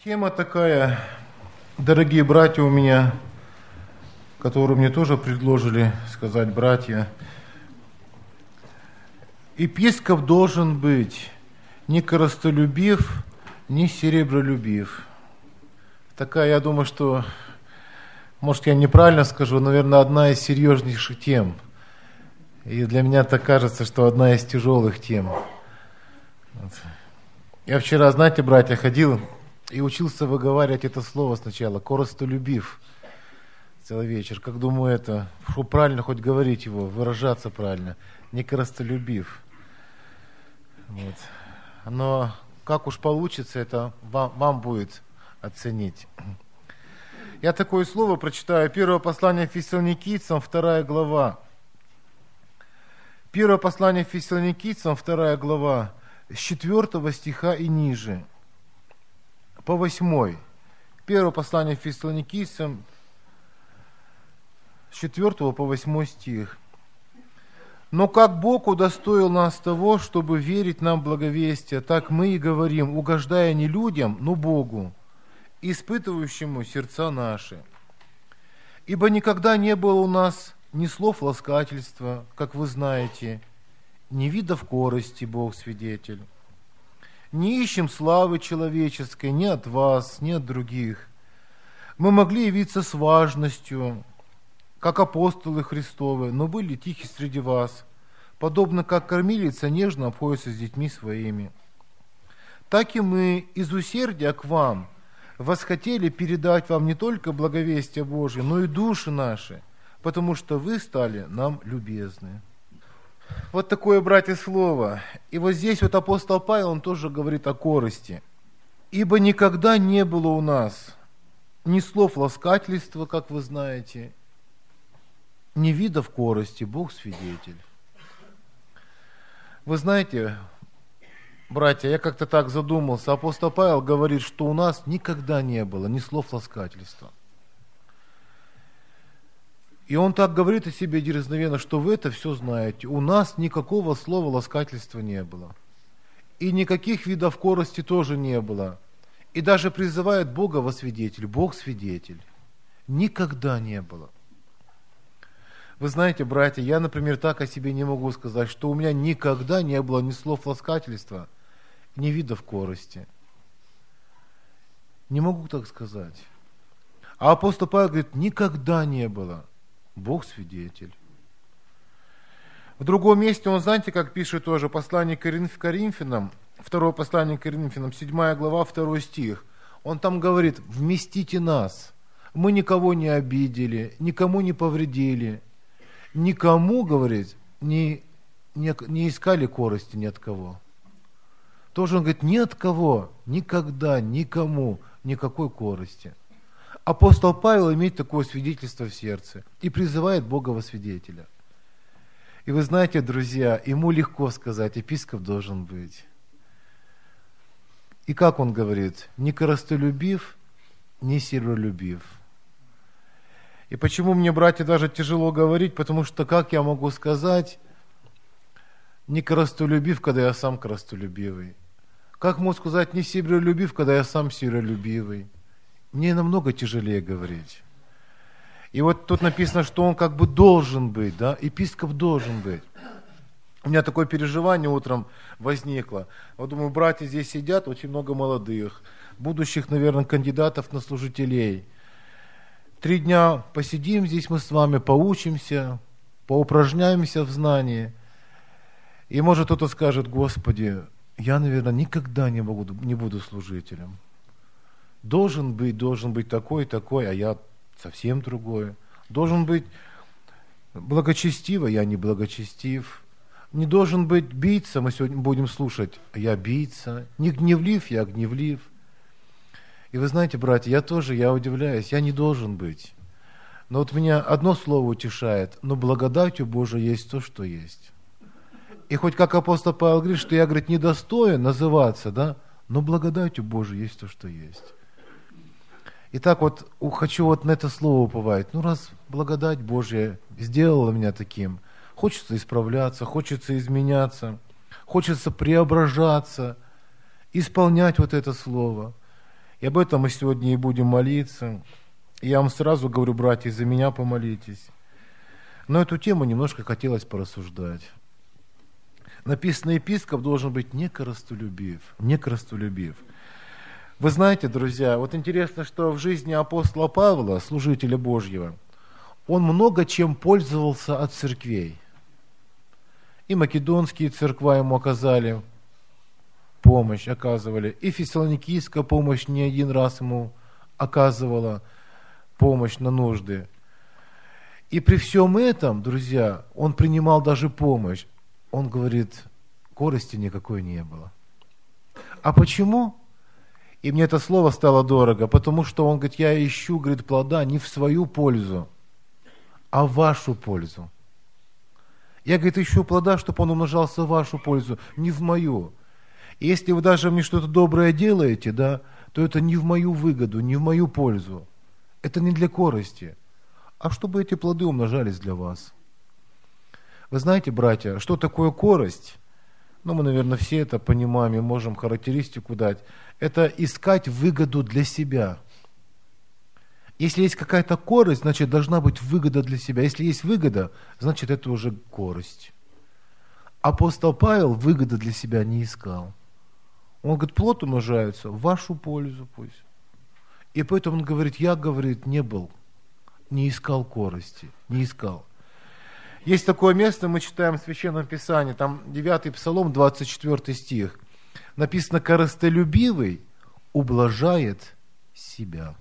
Тема такая, дорогие братья у меня, которую мне тоже предложили сказать братья. Епископ должен быть не корыстолюбив, не серебролюбив. Такая, я думаю, что, может, я неправильно скажу, наверное, одна из серьезнейших тем. И для меня так кажется, что одна из тяжелых тем. Я вчера, знаете, братья, ходил и учился выговаривать это слово сначала, корыстолюбив, целый вечер. Как думаю, это, правильно хоть говорить его, выражаться правильно, не корыстолюбив. Вот. Но как уж получится, это вам будет оценить. Я такое слово прочитаю. Первое послание Фессалоникийцам, 2 глава. Первое послание Фессалоникийцам, 2 глава, с 4 стиха и ниже, по 8. Первое послание Фессалоникийцам, с 4 по 8 стих. «Но как Бог удостоил нас того, чтобы верить нам благовестие, так мы и говорим, угождая не людям, но Богу, испытывающему сердца наши. Ибо никогда не было у нас ни слов ласкательства, как вы знаете, ни видов корысти, Бог свидетель. Не ищем славы человеческой ни от вас, ни от других. Мы могли явиться с важностью, как апостолы Христовы, но были тихи среди вас, подобно как кормилица нежно обходится с детьми своими. Так и мы из усердия к вам восхотели передать вам не только благовестие Божие, но и души наши, потому что вы стали нам любезны». Вот такое, братья, слово. И вот здесь вот апостол Павел, он тоже говорит о корысти. «Ибо никогда не было у нас ни слов ласкательства, как вы знаете, ни видов корысти, Бог свидетель». Вы знаете, братья, я как-то так задумался. Апостол Павел говорит, что у нас никогда не было ни слов ласкательства. И он так говорит о себе дерзновенно, что вы это все знаете. У нас никакого слова ласкательства не было. И никаких видов корысти тоже не было. И даже призывает Бога во свидетель. Бог свидетель. Никогда не было. Вы знаете, братья, я, например, так о себе не могу сказать, что у меня никогда не было ни слов ласкательства, ни видов корысти. Не могу так сказать. А апостол Павел говорит, никогда не было. Бог свидетель. В другом месте он, знаете, как пишет тоже, послание к Коринфянам, второе послание к Коринфянам, 7 глава, 2 стих. Он там говорит, вместите нас. Мы никого не обидели, никому не повредили. Никому, говорит, не искали корысти ни от кого. Тоже он говорит, ни от кого, никогда, никому, никакой корысти. Апостол Павел имеет такое свидетельство в сердце и призывает Бога во свидетеля. И вы знаете, друзья, ему легко сказать, епископ должен быть. И как он говорит, не корыстолюбив, не серебролюбив. И почему мне, братья, даже тяжело говорить, потому что как я могу сказать, не корыстолюбив, когда я сам корыстолюбивый? Как могу сказать, не серебролюбив, когда я сам серебролюбивый? Мне намного тяжелее говорить. И вот тут написано, что он как бы должен быть, да, епископ должен быть. У меня такое переживание утром возникло. Вот думаю, братья здесь сидят, очень много молодых, будущих, наверное, кандидатов на служителей. 3 дня посидим здесь мы с вами, поучимся, поупражняемся в знании. И может кто-то скажет, Господи, я, наверное, никогда не буду служителем. Должен быть такой, а я совсем другой. Должен быть благочестив, а я не благочестив. Не должен быть бийца, мы сегодня будем слушать, а я бийца. Не гневлив, я гневлив. И вы знаете, братья, я удивляюсь, я не должен быть. Но вот меня одно слово утешает, но благодатью Божией есть то, что есть. И хоть как апостол Павел говорит, что я, говорит, недостоин называться, да, но благодатью Божией есть то, что есть. Итак, вот хочу вот на это слово уповать. Ну, раз благодать Божья сделала меня таким, хочется исправляться, хочется изменяться, хочется преображаться, исполнять вот это слово. И об этом мы сегодня и будем молиться. И я вам сразу говорю, братья, за меня помолитесь. Но эту тему немножко хотелось порассуждать. Написано, епископ должен быть не корыстолюбив. Вы знаете, друзья, вот интересно, что в жизни апостола Павла, служителя Божьего, он много чем пользовался от церквей. И македонские церква ему оказали помощь, оказывали. И фессалоникийская помощь не один раз ему оказывала помощь на нужды. И при всем этом, друзья, он принимал даже помощь. Он говорит, корысти никакой не было. А почему? И мне это слово стало дорого, потому что он говорит, я ищу, говорит, плода не в свою пользу, а в вашу пользу. Я, говорит, ищу плода, чтобы он умножался в вашу пользу, не в мою. И если вы даже мне что-то доброе делаете, да, то это не в мою выгоду, не в мою пользу. Это не для корысти, а чтобы эти плоды умножались для вас. Вы знаете, братья, что такое корость? Ну, мы, наверное, все это понимаем и можем характеристику дать. Это искать выгоду для себя. Если есть какая-то корость, значит, должна быть выгода для себя. Если есть выгода, значит, это уже корость. Апостол Павел выгоды для себя не искал. Он говорит, плод умножается в вашу пользу пусть. И поэтому он говорит, я, говорит, не искал корости, не искал. Есть такое место, мы читаем в Священном Писании, там 9 Псалом, 24 стих. Написано, корыстолюбивый ублажает себя.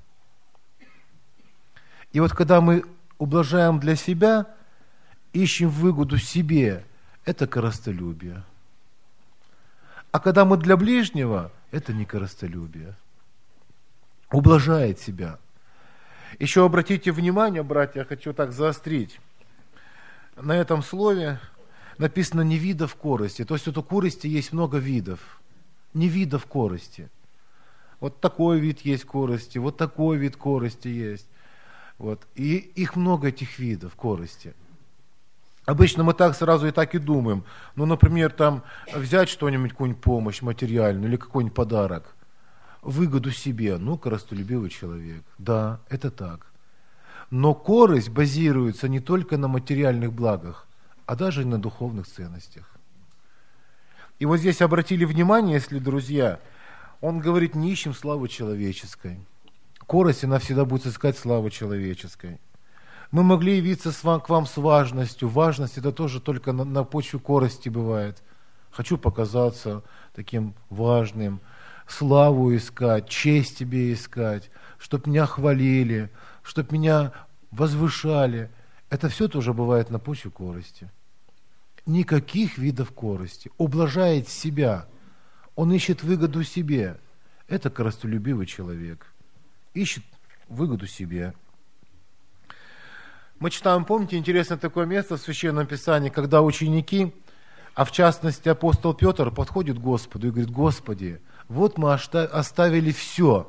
И вот когда мы ублажаем для себя, ищем выгоду себе, это корыстолюбие. А когда мы для ближнего, это не корыстолюбие. Ублажает себя. Еще обратите внимание, братья, я хочу так заострить. На этом слове написано «не видов корости». То есть вот у корости есть много видов. Не видов корости. Вот такой вид есть корости, вот такой вид корости есть. Вот. И их много, этих видов корости. Обычно мы так сразу и так и думаем. Ну, например, там взять что-нибудь, какую-нибудь помощь материальную или какой-нибудь подарок, выгоду себе. Ну, корыстолюбивый человек. Да, это так. Но корость базируется не только на материальных благах, а даже и на духовных ценностях. И вот здесь обратили внимание, если, друзья, он говорит, не ищем славы человеческой. Корость, она всегда будет искать славы человеческой. Мы могли явиться к вам с важностью. Важность это тоже только на почве корости бывает. Хочу показаться таким важным, славу искать, честь тебе искать, чтоб меня хвалили, чтоб меня возвышали. Это все тоже бывает на почве корости. Никаких видов корости. Ублажает себя. Он ищет выгоду себе. Это корыстолюбивый человек. Ищет выгоду себе. Мы читаем, помните, интересное такое место в Священном Писании, когда ученики, а в частности апостол Петр, подходит к Господу и говорит, Господи, вот мы оставили все.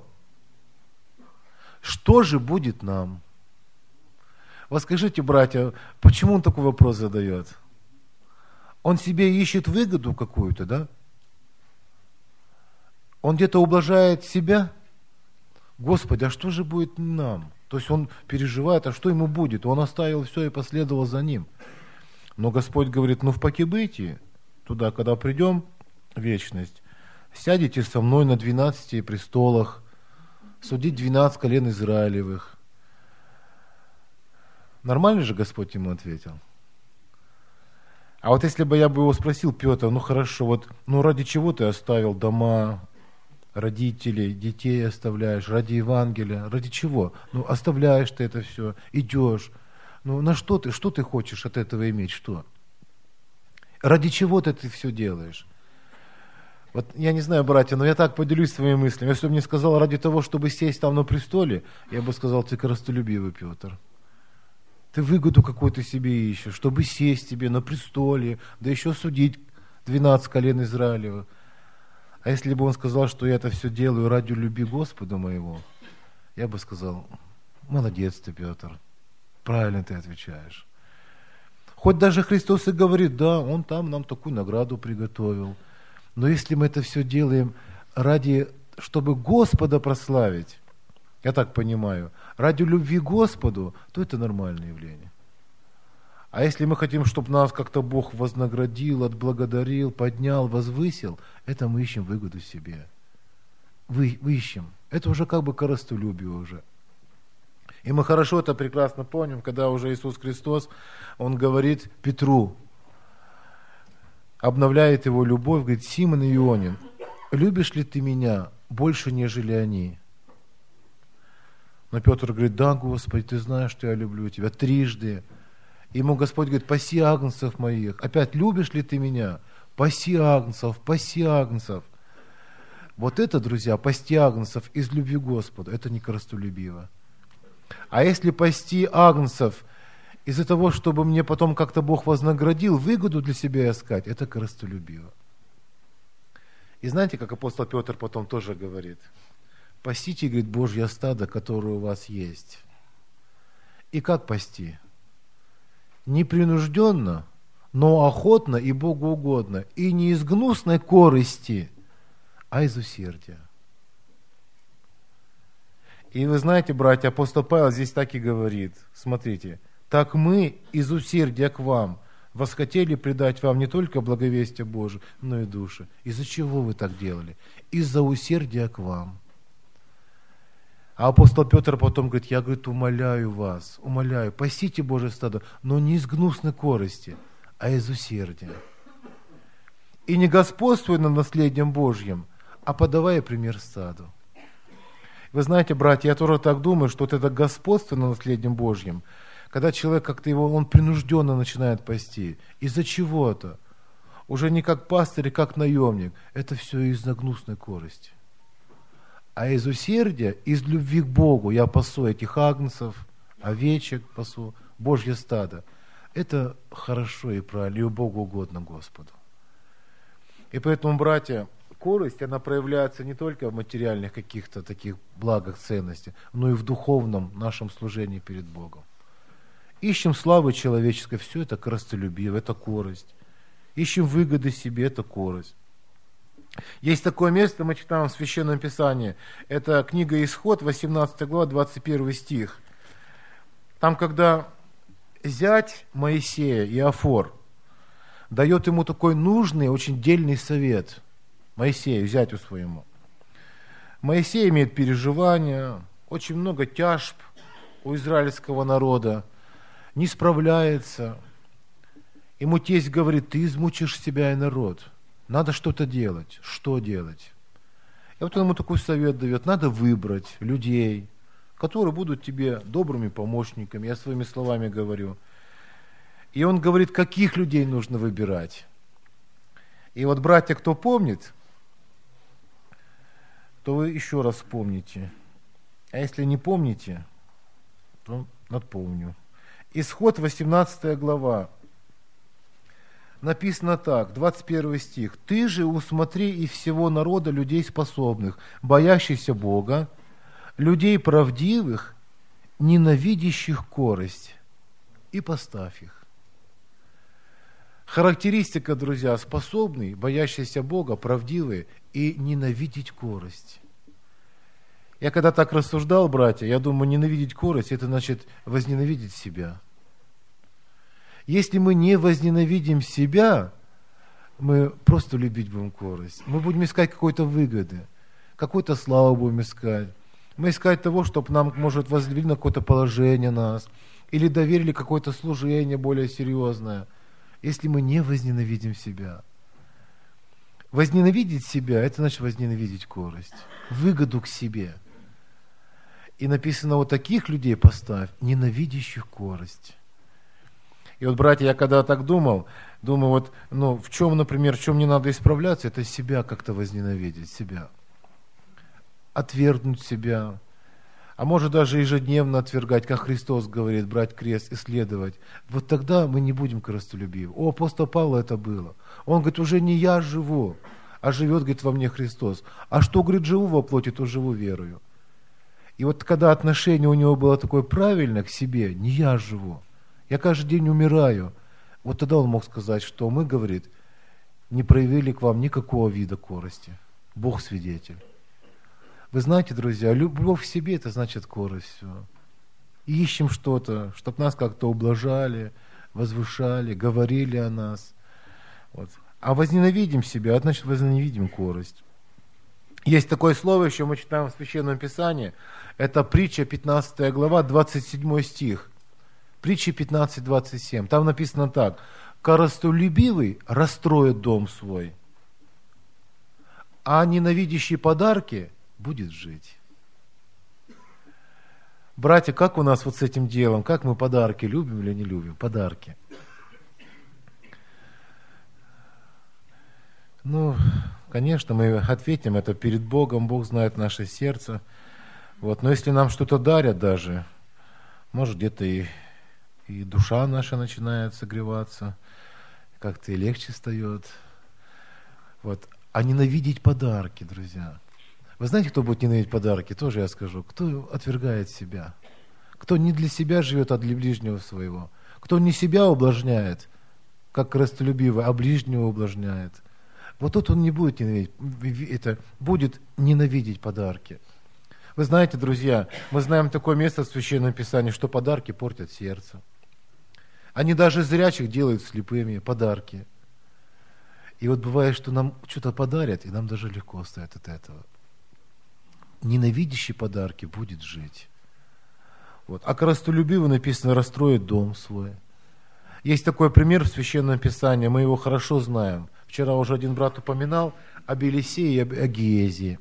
Что же будет нам? Вот скажите, братья, почему он такой вопрос задает? Он себе ищет выгоду какую-то, да? Он где-то ублажает себя? Господи, а что же будет нам? То есть он переживает, а что ему будет? Он оставил все и последовал за ним. Но Господь говорит, ну в покибытии, туда, когда придем, в вечность, сядете со мной на 12 престолах, судить 12 колен Израилевых. Нормально же Господь ему ответил? А вот если бы я бы его спросил, Петр, ну хорошо, вот, ну ради чего ты оставил дома, родителей, детей оставляешь, ради Евангелия, ради чего? Ну оставляешь ты это все, идешь. Ну на что ты хочешь от этого иметь, что? Ради чего ты все делаешь? Вот я не знаю, братья, но я так поделюсь своими мыслями. Если бы мне сказал ради того, чтобы сесть там на престоле, я бы сказал, ты корыстолюбивый, Петр. Ты выгоду какую-то себе ищешь, чтобы сесть тебе на престоле, да еще судить 12 колен Израилева. А если бы он сказал, что я это все делаю ради любви Господа моего, я бы сказал, молодец ты, Петр, правильно ты отвечаешь. Хоть даже Христос и говорит, да, Он там нам такую награду приготовил. Но если мы это все делаем ради чтобы Господа прославить, я так понимаю, ради любви к Господу, то это нормальное явление. А если мы хотим, чтобы нас как-то Бог вознаградил, отблагодарил, поднял, возвысил, это мы ищем выгоду себе. Вы ищем. Это уже как бы корыстолюбие уже. И мы хорошо это прекрасно помним, когда уже Иисус Христос, Он говорит Петру, обновляет его любовь, говорит: Симон Ионин, любишь ли ты меня больше, нежели они? Но Петр говорит: да, Господи, ты знаешь, что я люблю тебя трижды. Ему Господь говорит: паси агнцев моих. Опять: любишь ли ты меня? Паси агнцев, паси агнцев. Вот это, друзья, пасти агнцев из любви к Господу, это не корыстолюбиво. А если пасти агнцев из-за того, чтобы мне потом как-то Бог вознаградил, выгоду для себя искать, это корыстолюбиво. И знаете, как апостол Петр потом тоже говорит: пасите, говорит, Божье стадо, которое у вас есть. И как пасти? Непринужденно, но охотно и Богу угодно, и не из гнусной корысти, а из усердия. И вы знаете, братья, апостол Павел здесь так и говорит. Смотрите: так мы из усердия к вам восхотели предать вам не только благовестие Божие, но и души. Из-за чего вы так делали? Из-за усердия к вам. А апостол Петр потом говорит: я, говорит, умоляю вас, умоляю, пасите Божие стадо, но не из гнусной корысти, а из усердия. И не господствуя над наследием Божьим, а подавая пример стаду. Вы знаете, братья, я тоже так думаю, что вот это господство над наследием Божьим, когда человек как-то он принужденно начинает пасти, из-за чего-то, уже не как пастырь, а как наемник, это все из-за гнусной корысти. А из усердия, из любви к Богу я пасу этих агнцев, овечек пасу, Божье стадо. Это хорошо и правильно, и Богу угодно Господу. И поэтому, братья, корость, она проявляется не только в материальных каких-то таких благах, ценностях, но и в духовном нашем служении перед Богом. Ищем славы человеческой, все это корыстолюбие, это корость. Ищем выгоды себе, это корость. Есть такое место, мы читаем в Священном Писании, это книга Исход, 18 глава, 21 стих. Там, когда зять Моисея, Иофор, дает ему такой нужный, очень дельный совет, Моисею, зятю своему. Моисей имеет переживания, очень много тяжб у израильского народа, не справляется. Ему тесть говорит: ты измучишь себя и народ. Надо что-то делать. Что делать? И вот он ему такой совет дает. Надо выбрать людей, которые будут тебе добрыми помощниками. Я своими словами говорю. И он говорит, каких людей нужно выбирать. И вот, братья, кто помнит, то вы еще раз вспомните. А если не помните, то напомню. Исход, 18 глава. Написано так, 21 стих. «Ты же усмотри из всего народа людей способных, боящихся Бога, людей правдивых, ненавидящих корость, и поставь их». Характеристика, друзья, способный, боящийся Бога, правдивый и ненавидеть корость. Я когда так рассуждал, братья, я думаю, ненавидеть корость, это значит возненавидеть себя. Если мы не возненавидим себя, мы просто любить будем корость. Мы будем искать какой-то выгоды, какой-то славу будем искать. Мы искать того, чтобы нам, может, возвели на какое-то положение нас, или доверили какое-то служение более серьезное, если мы не возненавидим себя. Возненавидеть себя, это значит возненавидеть корость, выгоду к себе. И написано, вот таких людей поставь, ненавидящих корость. И вот, братья, я когда так думаю, вот, в чем, например, в чем не надо исправляться, это себя как-то возненавидеть, себя. Отвергнуть себя. А может даже ежедневно отвергать, как Христос говорит, брать крест, исследовать. Вот тогда мы не будем корыстолюбивы. У апостола Павла это было. Он говорит, уже не я живу, а живет, говорит, во мне Христос. А что, говорит, живу во плоти, то живу верою. И вот когда отношение у него было такое правильное к себе, не я живу, я каждый день умираю. Вот тогда он мог сказать, что мы, говорит, не проявили к вам никакого вида корости. Бог свидетель. Вы знаете, друзья, любовь к себе – это значит корость. Все. И ищем что-то, чтобы нас как-то ублажали, возвышали, говорили о нас. Вот. А возненавидим себя, значит возненавидим корость. Есть такое слово, еще мы читаем в Священном Писании, это притча 15 глава, 27 стих. Притча 15:27. Там написано так: «Коростолюбивый расстроит дом свой, а ненавидящий подарки будет жить». Братья, как у нас вот с этим делом? Как мы подарки любим или не любим? Подарки. Ну, конечно, мы ответим это перед Богом. Бог знает наше сердце. Вот. Но если нам что-то дарят даже, может, где-то и душа наша начинает согреваться, как-то и легче стает. Вот. А ненавидеть подарки, друзья. Вы знаете, кто будет ненавидеть подарки? Тоже я скажу. Кто отвергает себя? Кто не для себя живет, а для ближнего своего? Кто не себя ублажняет, как корыстолюбивый, а ближнего ублажняет? Вот тут он не будет ненавидеть, это будет ненавидеть подарки. Вы знаете, друзья, мы знаем такое место в Священном Писании, что подарки портят сердце. Они даже зрячих делают слепыми, подарки. И вот бывает, что нам что-то подарят, и нам даже легко стает от этого. Ненавидящий подарки будет жить. Вот. А корыстолюбивый, написано, расстроит дом свой. Есть такой пример в Священном Писании, мы его хорошо знаем. Вчера уже один брат упоминал об Елисее и об Гиезии.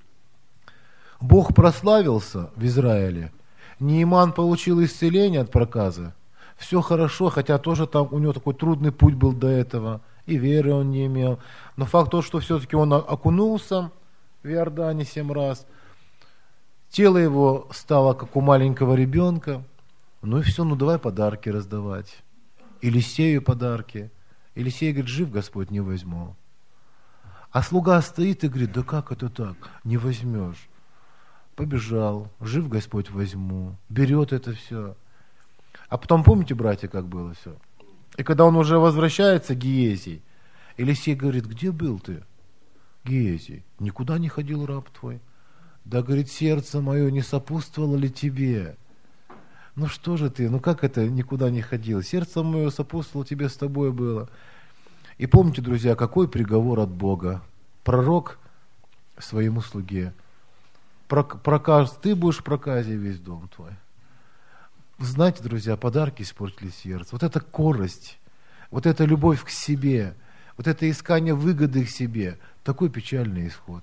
Бог прославился в Израиле. Неиман получил исцеление от проказа. Все хорошо, хотя тоже там у него такой трудный путь был до этого. И веры он не имел. Но факт тот, что все-таки он окунулся в Иордане 7 раз. Тело его стало, как у маленького ребенка. Ну и все, ну давай подарки раздавать. Елисею подарки. Елисей говорит: жив Господь, не возьму. А слуга стоит и говорит: да как это так? Не возьмешь. Побежал, жив Господь, возьму. Берет это все. А потом, помните, братья, как было все? И когда он уже возвращается, Гиезий, Елисей говорит: где был ты, Гиезий? Никуда не ходил раб твой. Да, говорит, сердце мое не сопутствовало ли тебе? Ну что же ты, ну как это никуда не ходил? Сердце мое сопутствовало тебе, с тобой было. И помните, друзья, какой приговор от Бога? Пророк своему слуге: ты будешь в проказе весь дом твой. Знаете, друзья, подарки испортили сердце. Вот эта корость, вот эта любовь к себе, вот это искание выгоды к себе, такой печальный исход.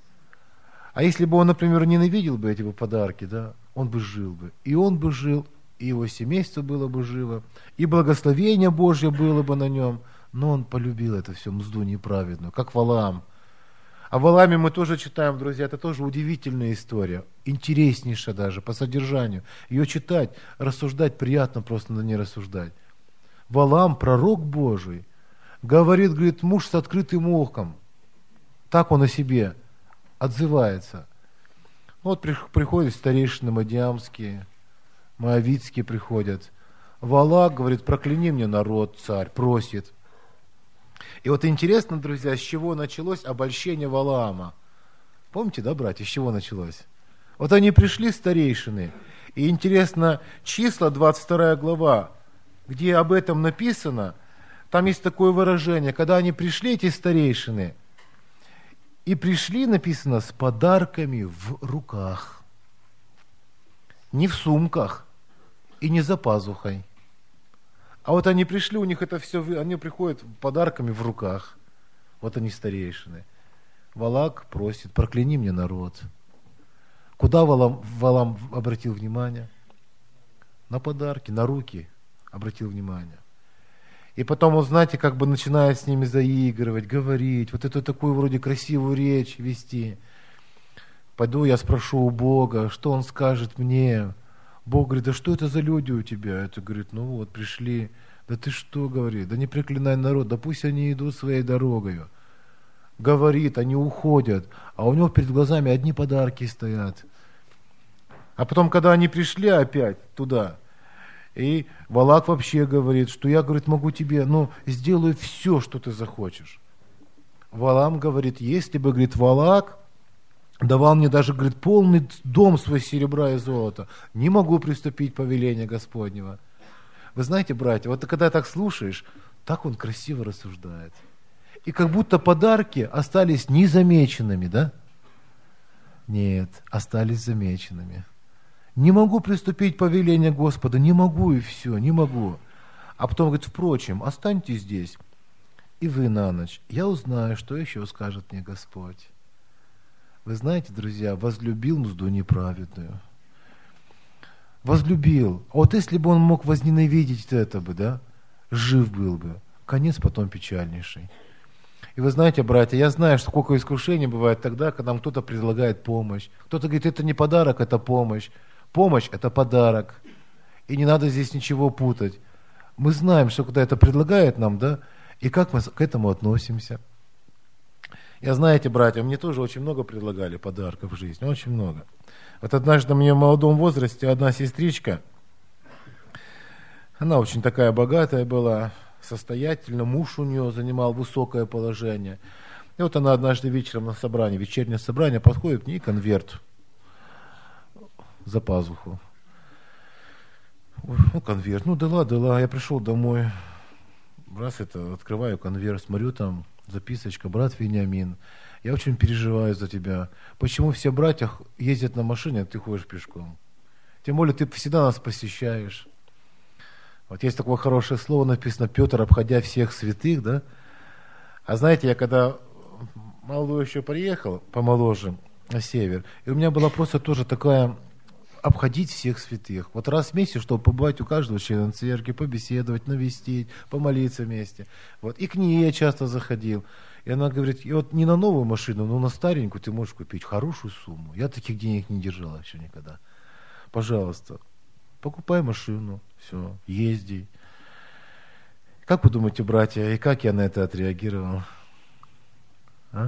А если бы он, например, ненавидел бы эти подарки, да, он бы жил бы. И он бы жил, и его семейство было бы живо, и благословение Божье было бы на нем. Но он полюбил это все, мзду неправедную, как Валаам. О Валааме мы тоже читаем, друзья, это тоже удивительная история, интереснейшая даже по содержанию. Ее читать, рассуждать приятно просто на ней рассуждать. Валаам, пророк Божий, говорит, муж с открытым оком. Так он о себе отзывается. Вот приходят старейшины мадиамские, моавитские приходят. Валак говорит: прокляни мне народ, царь, просит. И вот интересно, друзья, с чего началось обольщение Валаама. Помните, да, братья, с чего началось? Вот они пришли, старейшины, и интересно, числа, 22 глава, где об этом написано, там есть такое выражение, когда они пришли, эти старейшины, и пришли, написано, с подарками в руках, не в сумках и не за пазухой. А вот они пришли, у них это все, они приходят подарками в руках. Вот они старейшины. Валак просит: прокляни мне народ. Куда Валаам обратил внимание? На подарки, на руки обратил внимание. И потом он, знаете, как бы начинает с ними заигрывать, говорить, вот эту такую вроде красивую речь вести. Пойду я спрошу у Бога, что Он скажет мне. Бог говорит: да что это за люди у тебя? Это говорит: ну вот пришли. Да ты что, говорит, да не проклинай народ, да пусть они идут своей дорогою. Говорит, они уходят, а у него перед глазами одни подарки стоят. А потом, когда они пришли опять туда, и Валак вообще говорит, что я, говорит, могу тебе, сделаю все, что ты захочешь. Валаам говорит: если бы, говорит, Валак давал мне даже, говорит, полный дом свой серебра и золота. Не могу приступить повеление Господнего. Вы знаете, братья, вот когда так слушаешь, так он красиво рассуждает. И как будто подарки остались незамеченными, да? Нет, остались замеченными. Не могу приступить повеление Господа, не могу и все, не могу. А потом говорит, впрочем, останьтесь здесь, и вы на ночь. Я узнаю, что еще скажет мне Господь. Вы знаете, друзья, возлюбил мзду неправедную. Возлюбил. А вот если бы он мог возненавидеть это бы, да, жив был бы. Конец потом печальнейший. И вы знаете, братья, я знаю, что сколько искушений бывает тогда, когда нам кто-то предлагает помощь. Кто-то говорит, это не подарок, это помощь. Помощь – это подарок. И не надо здесь ничего путать. Мы знаем, что когда это предлагает нам, да, и как мы к этому относимся. Я, знаете, братья, мне тоже очень много предлагали подарков в жизни, очень много. Вот однажды мне в молодом возрасте одна сестричка, она очень такая богатая была, состоятельная, муж у нее занимал высокое положение. И вот она однажды вечером на собрании, вечернее собрание, подходит к ней конверт за пазуху. Ну, конверт, ну дала. Я пришел домой, раз это, открываю конверт, смотрю, там записочка, брат Вениамин, я очень переживаю за тебя. Почему все братья ездят на машине, а ты ходишь пешком? Тем более ты всегда нас посещаешь. Вот есть такое хорошее слово написано, Петр, обходя всех святых, да? А знаете, я когда молодой еще приехал, помоложе, на север, и у меня была просто тоже такая обходить всех святых. Вот раз в месяц, чтобы побывать у каждого члена церкви, побеседовать, навестить, помолиться вместе. Вот. И к ней я часто заходил. И она говорит, и вот не на новую машину, но на старенькую ты можешь купить хорошую сумму. Я таких денег не держала еще никогда. Пожалуйста, покупай машину, все, езди. Как вы думаете, братья, и как я на это отреагировал? А?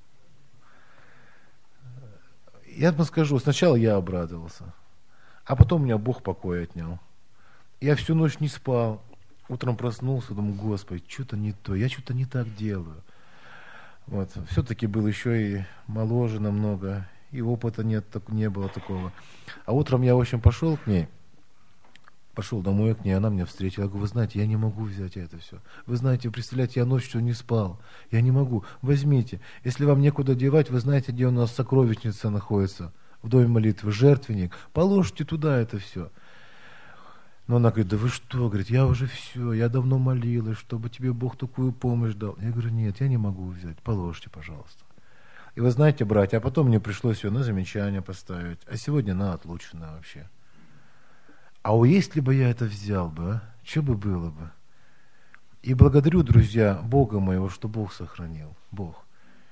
Я вам скажу, сначала я обрадовался, а потом у меня Бог покой отнял. Я всю ночь не спал, утром проснулся, думаю, Господи, что-то не то, я что-то не так делаю. Вот. Все-таки был еще и моложе намного, и опыта не было такого. А утром я, в общем, пошел к ней, пошел домой к ней, она меня встретила. Я говорю, вы знаете, я не могу взять это все. Вы знаете, представляете, я ночью не спал. Я не могу. Возьмите. Если вам некуда девать, вы знаете, где у нас сокровищница находится? В доме молитвы, жертвенник. Положите туда это все. Но она говорит, да вы что? Говорит, я уже все, я давно молилась, чтобы тебе Бог такую помощь дал. Я говорю, нет, я не могу взять. Положите, пожалуйста. И вы знаете, братья, а потом мне пришлось ее на замечание поставить. А сегодня она отлучена вообще. А если бы я это взял бы, а? Что бы было бы? И благодарю, друзья, Бога моего, что Бог сохранил. Бог.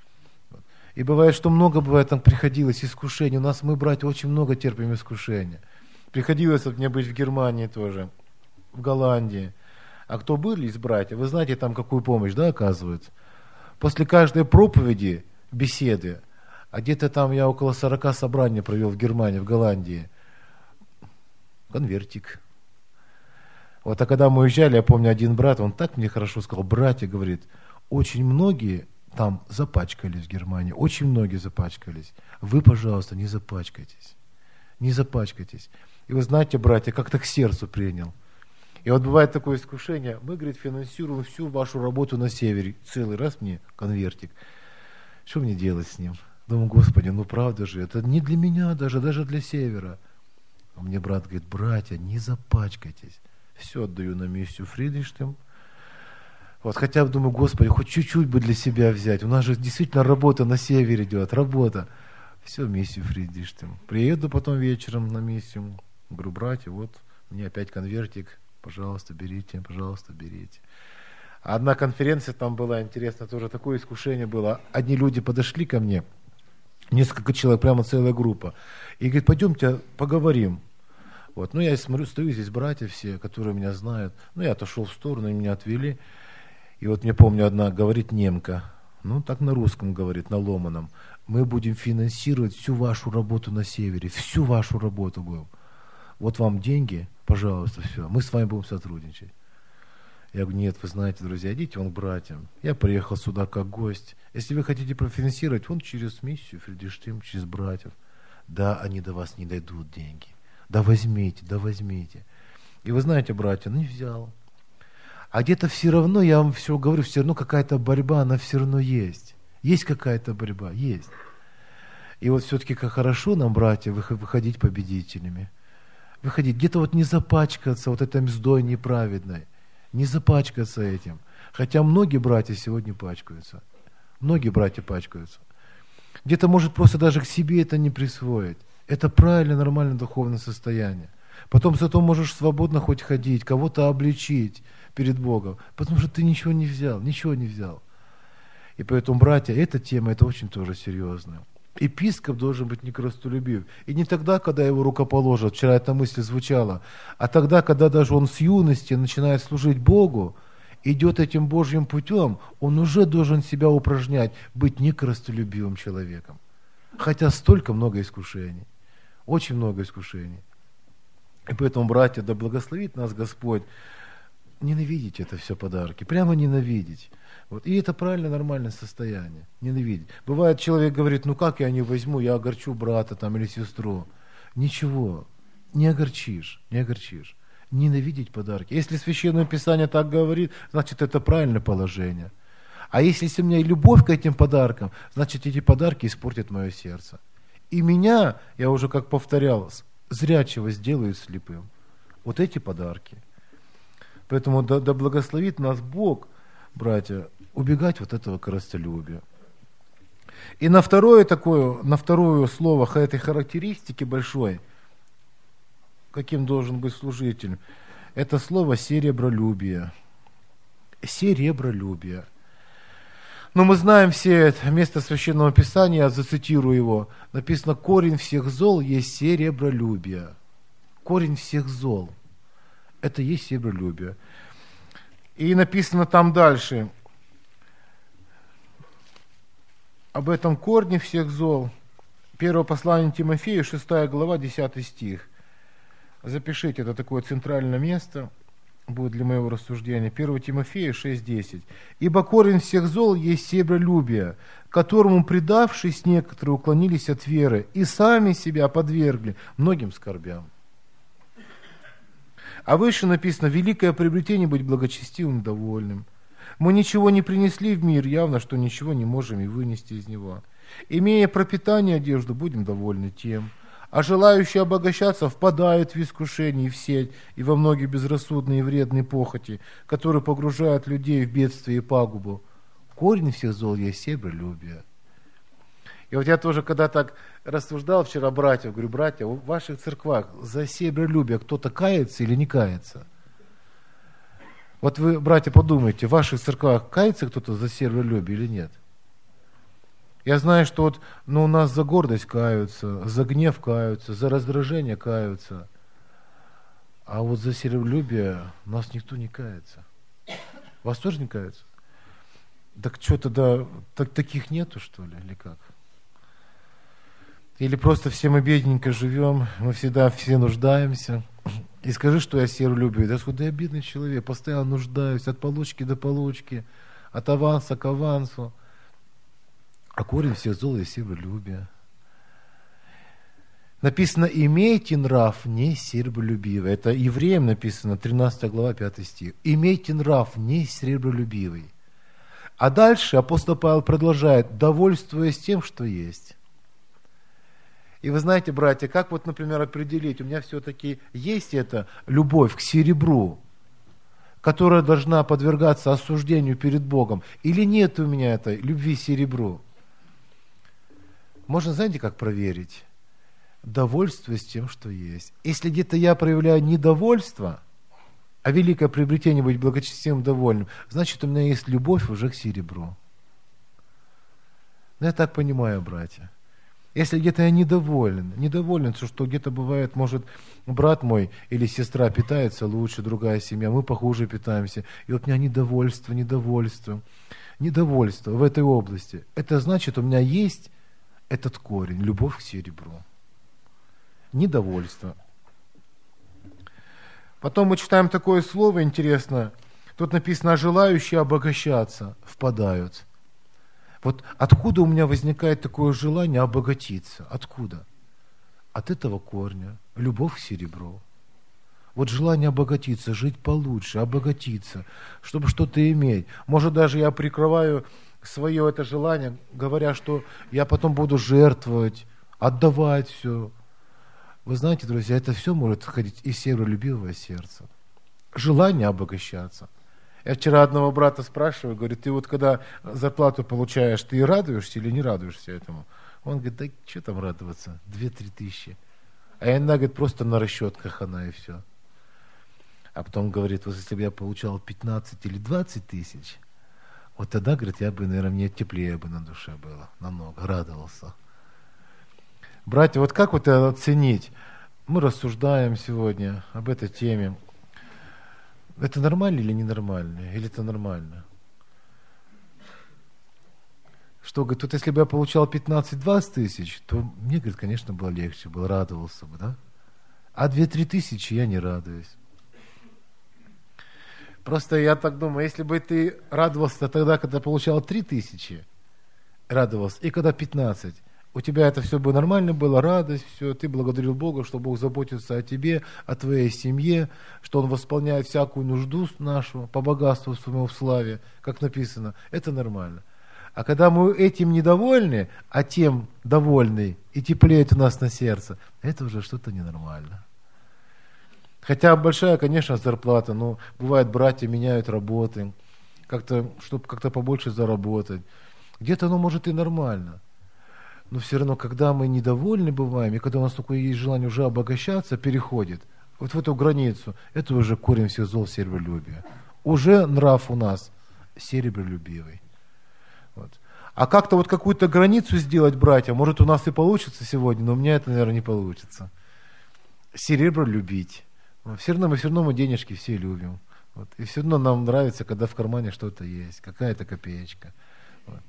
И бывает, что много бывает, там приходилось искушений. У нас мы, братья, очень много терпим искушения. Приходилось вот мне быть в Германии тоже, в Голландии. А кто были из братьев, вы знаете, там какую помощь, да, оказывают? После каждой проповеди, беседы, а где-то там я около 40 собраний провел в Германии, в Голландии, конвертик. Вот, а когда мы уезжали, я помню, один брат, он так мне хорошо сказал, братья, говорит, очень многие там запачкались в Германии, очень многие запачкались. Вы, пожалуйста, не запачкайтесь, не запачкайтесь. И вы знаете, братья, как-то к сердцу принял. И вот бывает такое искушение, мы, говорит, финансируем всю вашу работу на севере, целый раз мне конвертик. Что мне делать с ним? Думаю, Господи, ну правда же, это не для меня даже для севера. А мне брат говорит, братья, не запачкайтесь. Все отдаю на миссию Фридрихштейн. Вот, хотя бы думаю, Господи, хоть чуть-чуть бы для себя взять. У нас же действительно работа на север идет, работа. Все, миссию Фридрихштейн. Приеду потом вечером на миссию. Говорю, братья, вот мне опять конвертик. Пожалуйста, берите, пожалуйста, берите. Одна конференция там была, интересно, тоже такое искушение было. Одни люди подошли ко мне, несколько человек, прямо целая группа. И говорит, пойдемте поговорим. Вот. Ну, я смотрю, стою, здесь братья все, которые меня знают. Ну, я отошел в сторону, и меня отвели. И вот мне помню, одна говорит немка, ну, так на русском говорит, на ломаном. Мы будем финансировать всю вашу работу на севере, всю вашу работу будем. Вот вам деньги, пожалуйста, все. Мы с вами будем сотрудничать. Я говорю, нет, вы знаете, друзья, идите вон к братьям. Я приехал сюда как гость. Если вы хотите профинансировать, вон через миссию, Фельдштейн, через братьев. Да, они до вас не дойдут деньги. Да возьмите, да возьмите. И вы знаете, братья, не взял. А где-то все равно, я вам все говорю, все равно какая-то борьба, она все равно есть. Есть какая-то борьба, есть. И вот все-таки как хорошо нам, братья, выходить победителями. Выходить, где-то вот не запачкаться вот этой мздой неправедной. Не запачкаться этим. Хотя многие братья сегодня пачкаются. Многие братья пачкаются. Где-то, может, просто даже к себе это не присвоить. Это правильное, нормальное духовное состояние. Потом зато можешь свободно хоть ходить, кого-то обличить перед Богом. Потому что ты ничего не взял, ничего не взял. И поэтому, братья, эта тема, это очень тоже серьезная. Епископ должен быть некрестолюбив. И не тогда, когда его рукоположат, вчера эта мысль звучала, а тогда, когда даже он с юности начинает служить Богу, идет этим Божьим путем, он уже должен себя упражнять, быть некрестолюбивым человеком. Хотя столько много искушений, очень много искушений. И поэтому, братья, да благословит нас Господь, ненавидеть это все подарки, прямо ненавидеть. Вот. И это правильно, нормальное состояние, ненавидеть. Бывает, человек говорит, ну как я не возьму, я огорчу брата там, или сестру. Ничего, не огорчишь, не огорчишь. Ненавидеть подарки. Если Священное Писание так говорит, значит это правильное положение. А если у меня любовь к этим подаркам, значит эти подарки испортят мое сердце. И меня, я уже как повторял, зрячего сделают слепым. Вот эти подарки. Поэтому да благословит нас Бог, братья, убегать от этого корыстолюбия. И на второе слово этой характеристики большой, каким должен быть служитель, это слово серебролюбие. Серебролюбие. Но мы знаем все это место Священного Писания, я зацитирую его. Написано, корень всех зол есть серебролюбие. Корень всех зол. Это есть серебролюбие. И написано там дальше, об этом корне всех зол. Первое послание Тимофею, 6 глава, 10 стих. Запишите, это такое центральное место, будет для моего рассуждения. 1 Тимофею 6:10. «Ибо корень всех зол есть себролюбие, которому, предавшись, некоторые уклонились от веры и сами себя подвергли многим скорбям». А выше написано, великое приобретение быть благочестивым и довольным. Мы ничего не принесли в мир, явно, что ничего не можем и вынести из него. Имея пропитание одежду, будем довольны тем. А желающие обогащаться впадают в искушение и в сеть, и во многие безрассудные и вредные похоти, которые погружают людей в бедствие и пагубу. Корень всех зол есть себролюбие. И вот я тоже, когда так рассуждал вчера братьев, говорю, братья, в ваших церквах за себролюбие кто-то кается или не кается? Вот вы, братья, подумайте, в ваших церквах кается кто-то за себролюбие или нет? Я знаю, что вот, у нас за гордость каются, за гнев каются, за раздражение каются. А вот за себролюбие у нас никто не кается. У вас тоже не каются? Так что тогда, таких нету, что ли, или как? Или просто все мы бедненько живем, мы всегда все нуждаемся. И скажи, что я себролюбие. Да я бедный человек, постоянно нуждаюсь от получки до получки, от аванса к авансу. А корень всех зол есть себролюбие. Написано, имейте нрав не серебролюбивый. Это Евреям написано, 13 глава, 5 стих. Имейте нрав не серебролюбивый. А дальше апостол Павел продолжает, довольствуясь тем, что есть. И вы знаете, братья, как вот, например, определить, у меня все-таки есть эта любовь к серебру, которая должна подвергаться осуждению перед Богом, или нет у меня этой любви к серебру? Можно, знаете, как проверить? Довольствуясь тем, что есть. Если где-то я проявляю недовольство, а великое приобретение быть благочестивым, довольным, значит, у меня есть любовь уже к серебру. Я так понимаю, братья. Если где-то я недоволен, что где-то бывает, может, брат мой или сестра питается лучше, другая семья, мы похуже питаемся, и вот у меня недовольство в этой области. Это значит, у меня есть этот корень, любовь к серебру. Недовольство. Потом мы читаем такое слово интересное, Тут написано, желающие обогащаться впадают. Вот откуда у меня возникает такое желание обогатиться? Откуда? От этого корня. Любовь к серебру. Вот желание обогатиться, жить получше, обогатиться, чтобы что-то иметь. Может, даже я прикрываю свое это желание, говоря, что я потом буду жертвовать, отдавать все. Вы знаете, друзья, это все может ходить из серебролюбивого сердца. Желание обогащаться. Я вчера одного брата спрашиваю, говорю, ты вот когда зарплату получаешь, ты радуешься или не радуешься этому? Он говорит, да что там радоваться, 2-3 тысячи. А иногда, говорит, просто на расчетках она и все. А потом говорит, вот если бы я получал 15 или 20 тысяч, вот тогда, говорит, я бы, наверное, мне теплее бы на душе было, намного, радовался. Братья, вот как вот это оценить? Мы рассуждаем сегодня об этой теме. Это нормально или ненормально? Или это нормально? Что, говорит, вот если бы я получал 15-20 тысяч, то мне, говорит, конечно, было легче, было, радовался бы, да? А 2-3 тысячи я не радуюсь. Просто я так думаю, если бы ты радовался тогда, когда получал 3 тысячи, радовался, и когда 15, у тебя это все бы нормально было, радость, все, ты благодарил Бога, что Бог заботится о тебе, о твоей семье, что Он восполняет всякую нужду нашу по богатству своему в славе, как написано, это нормально. А когда мы этим недовольны, а тем довольны, и теплеет у нас на сердце, это уже что-то ненормально. Хотя большая, конечно, зарплата, но бывает, братья меняют работы, как-то, чтобы как-то побольше заработать. Где-то оно может и нормально. Но все равно, когда мы недовольны бываем, и когда у нас такое есть желание уже обогащаться, переходит вот в эту границу, это уже корень всех зол серебролюбия. Уже нрав у нас серебролюбивый. Вот. А как-то вот какую-то границу сделать, братья, может у нас и получится сегодня, но у меня это, наверное, не получится. Серебро любить. Все равно мы денежки все любим. Вот. И все равно нам нравится, когда в кармане что-то есть, какая-то копеечка. Вот.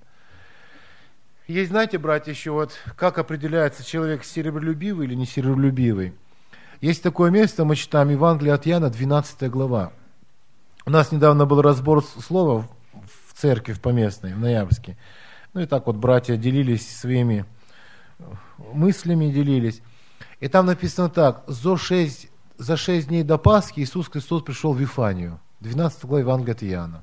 Есть, знаете, братья, еще вот как определяется человек серебролюбивый или не серебролюбивый. Есть такое место, мы читаем Евангелие от Иоанна, 12 глава. У нас недавно был разбор слова в церкви в поместной, в Ноябрьске. Ну и так вот братья делились своими мыслями, делились. И там написано так, за 6 дней до Пасхи Иисус Христос пришел в Вифанию, 12 глава Евангелия от Иоанна.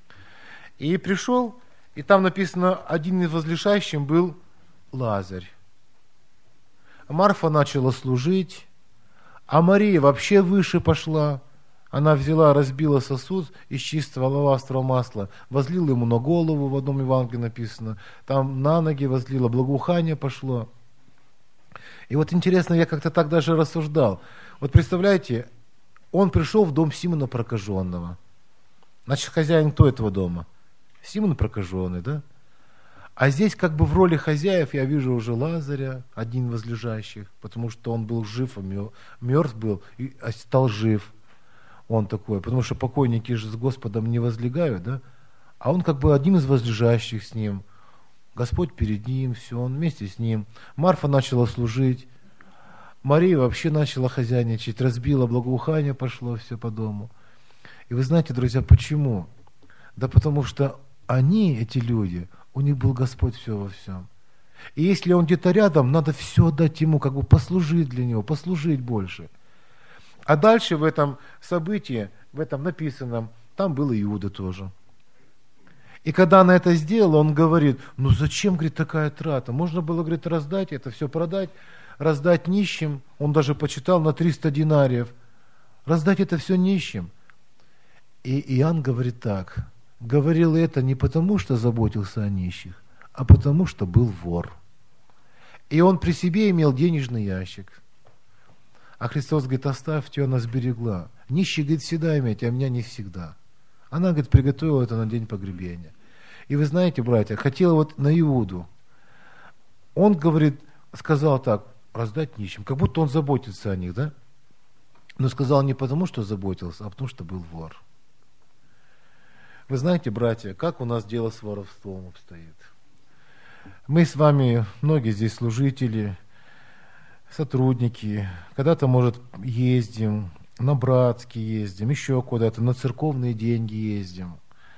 И пришел, и там написано, один из возлежащих был Лазарь. Марфа начала служить, а Мария вообще выше пошла. Она взяла, разбила сосуд из чистого алавастрового масла, возлила ему на голову, в одном Евангелии написано, там на ноги возлила, благоухание пошло. И вот интересно, я как-то так даже рассуждал. Вот представляете, он пришел в дом Симона Прокаженного. Значит, хозяин кто этого дома? Симон Прокаженный, да? А здесь как бы в роли хозяев я вижу уже Лазаря, один возлежащих, потому что он был жив, мертв был и стал жив. Он такой, потому что покойники же с Господом не возлегают, да? А он как бы один из возлежащих с ним. Господь перед ним, все, он вместе с ним. Марфа начала служить. Мария вообще начала хозяйничать, разбила благоухание, пошло все по дому. И вы знаете, друзья, почему? Да потому что они, эти люди, у них был Господь все во всем. И если он где-то рядом, надо все отдать ему, как бы послужить для него, послужить больше. А дальше в этом событии, в этом написанном, там был Иуда тоже. И когда она это сделала, он говорит, ну зачем, говорит, такая трата? Можно было, говорит, раздать это, все продать, раздать нищим. Он даже почитал на 300 динариев. Раздать это все нищим. И Иоанн говорит так. Говорил это не потому, что заботился о нищих, а потому, что был вор. И он при себе имел денежный ящик. А Христос говорит, оставьте, она сберегла. Нищий, говорит, всегда иметь, а меня не всегда. Она, говорит, приготовила это на день погребения. И вы знаете, братья, хотела вот на Иуду. Он, говорит, сказал так, раздать нищим, как будто он заботится о них, да? Но сказал не потому, что заботился, а потому, что был вор. Вы знаете, братья, как у нас дело с воровством обстоит? Мы с вами, многие здесь служители, сотрудники, когда-то, может, ездим, на братские ездим, еще куда-то, на церковные деньги ездим.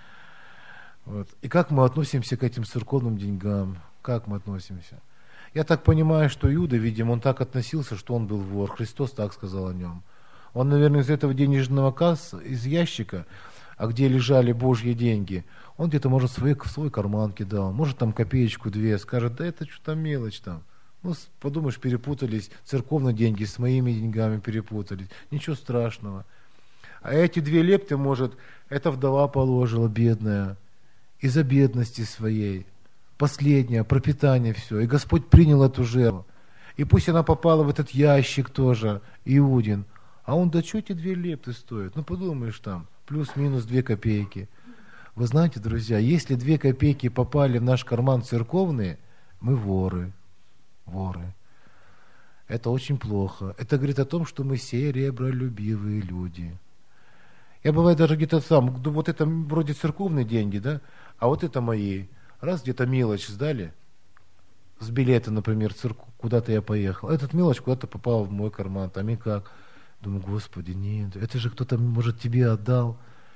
Вот. И как мы относимся к этим церковным деньгам? Как мы относимся? Я так понимаю, что Иуда, видимо, он так относился, что он был вор. Христос так сказал о нем. Он, наверное, из этого денежного касса, из ящика, где лежали Божьи деньги, он где-то, может, в свой карман кидал, может, там копеечку-две, скажет, да это что там мелочь там. Ну, подумаешь, перепутались, церковные деньги с моими деньгами перепутались, ничего страшного. А эти 2 лепты, может, эта вдова положила, бедная, из-за бедности своей, последняя, пропитание все, и Господь принял эту жертву. И пусть она попала в этот ящик тоже, Иудин, а он, да что эти 2 лепты стоят? Ну, подумаешь там, плюс-минус 2 копейки. Вы знаете, друзья, если 2 копейки попали в наш карман церковные, мы воры. Воры. Это очень плохо. Это говорит о том, что мы серебролюбивые люди. Я бывает даже где-то сам, вот это вроде церковные деньги, да, а вот это мои. Раз где-то мелочь сдали, с билета, например, куда-то я поехал, этот мелочь куда-то попал в мой карман, там и как. Думаю, Господи, нет, это же кто-то, может, тебе отдал.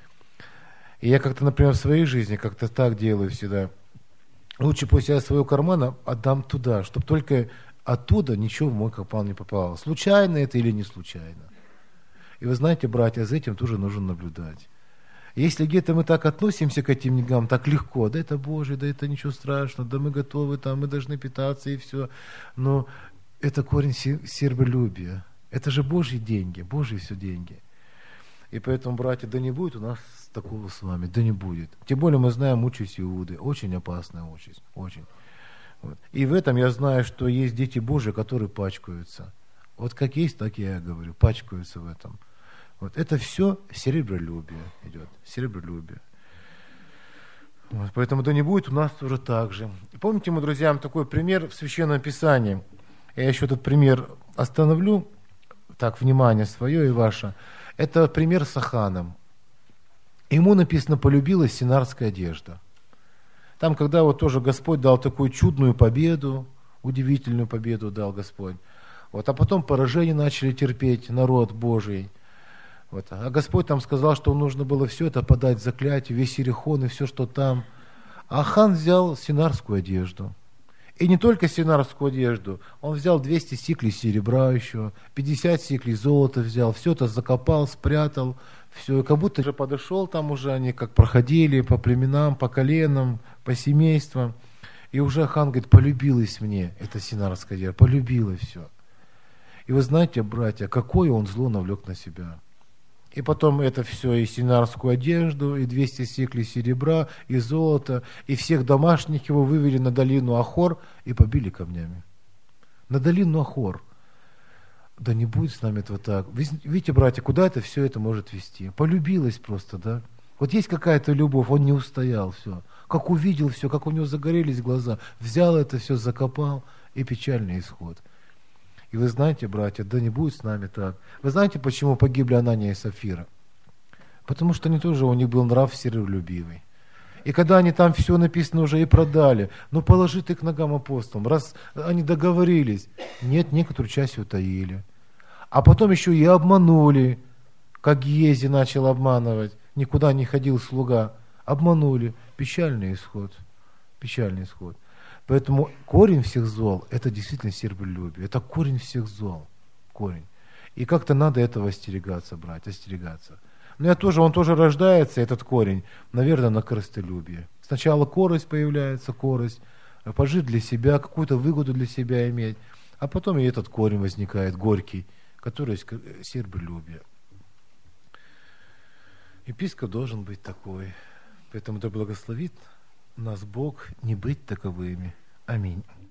И я как-то, например, в своей жизни как-то так делаю всегда. Лучше пусть я из своего кармана отдам туда, чтобы только оттуда ничего в мой карман не попало. Случайно это или не случайно. И вы знаете, братья, за этим тоже нужно наблюдать. Если где-то мы так относимся к этим деньгам, так легко, да это Божие, да это ничего страшного, да мы готовы, там, мы должны питаться и все. Но это корень серебролюбия. Это же Божьи деньги, Божьи все деньги. И поэтому, братья, да не будет у нас такого с вами, да не будет. Тем более мы знаем участь Иуды, очень опасная участь, очень. Вот. И в этом я знаю, что есть дети Божьи, которые пачкаются. Вот как есть, так я и говорю, пачкаются в этом. Вот. Это все серебролюбие идет, серебролюбие. Вот. Поэтому да не будет у нас тоже так же. Помните, мы, друзья, такой пример в Священном Писании. Я еще этот пример остановлю, так, внимание свое и ваше. Это пример с Аханом. Ему написано, полюбилась синарская одежда. Там, когда вот тоже Господь дал такую чудную победу, удивительную победу дал Господь. Вот, а потом поражение начали терпеть народ Божий. Вот, а Господь там сказал, что нужно было все это подать в заклятие, весь Иерихон и все, что там. А Ахан взял синарскую одежду. И не только синарскую одежду, он взял 200 сиклей серебра еще, 50 сиклей золота взял, все это закопал, спрятал, все, и как будто же подошел там уже, они как проходили по племенам, по коленам, по семействам, и уже Ахан говорит, полюбилась мне эта синарская одежда, полюбилась все. И вы знаете, братья, какое он зло навлек на себя. И потом это все, и синарскую одежду, и 200 сиклей серебра, и золото, и всех домашних его вывели на долину Ахор и побили камнями. На долину Ахор. Да не будет с нами этого так. Видите, братья, куда это все это может вести? Полюбилась просто, да? Вот есть какая-то любовь, он не устоял, все. Как увидел все, как у него загорелись глаза, взял это все, закопал, и печальный исход. И вы знаете, братья, да не будет с нами так. Вы знаете, почему погибли Анания и Сафира? Потому что они тоже, у них был нрав серебролюбивый. И когда они там все написано уже и продали, ну положи ты к ногам апостолам, раз они договорились, нет, некоторую часть утаили. А потом еще и обманули, как Гиези начал обманывать, никуда не ходил слуга, обманули. Печальный исход, печальный исход. Поэтому корень всех зол – это действительно серебролюбие. Это корень всех зол. Корень. И как-то надо этого остерегаться, братья, остерегаться. Но он тоже рождается, этот корень, наверное, на корыстолюбие. Сначала корость появляется, корость, пожить для себя, какую-то выгоду для себя иметь. А потом и этот корень возникает, горький, который есть серебролюбие. Епископ должен быть такой. Поэтому да благословит нас Бог не быть таковыми. Аминь.